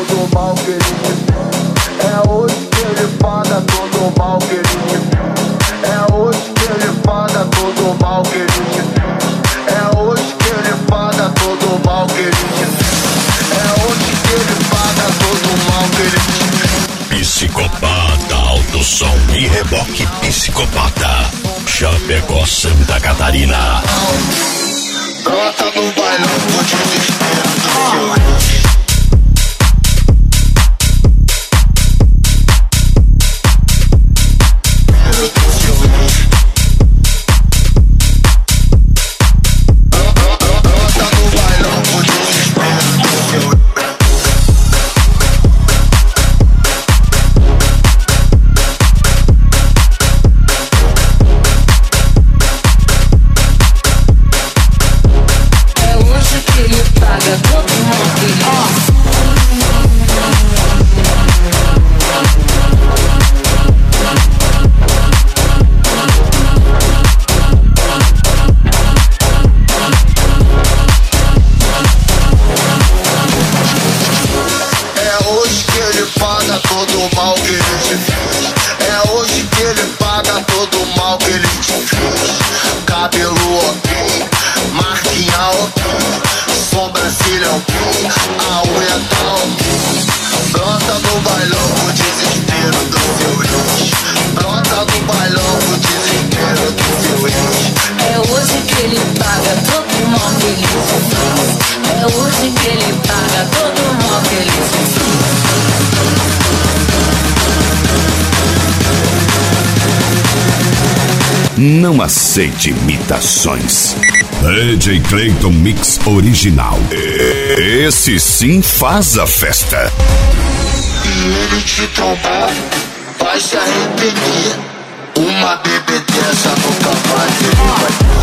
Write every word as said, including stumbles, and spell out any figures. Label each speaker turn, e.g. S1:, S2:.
S1: todo mal que ele te fez. É hoje que ele paga todo mal que ele te fez. É hoje que ele paga todo mal que ele te fez. É hoje que ele paga todo mal que ele te fez. É hoje que ele paga todo mal que ele te fez.
S2: Psicopata, alto som e reboque psicopata. Chapecó, Santa Catarina.
S1: Brota no bailão do desespero do seu ex.
S2: Não aceite imitações. D J Clayton Mix Original. Esse sim faz a festa.
S1: E ele te trombar, vai se arrepender. Uma bebê dessa nunca vai ter.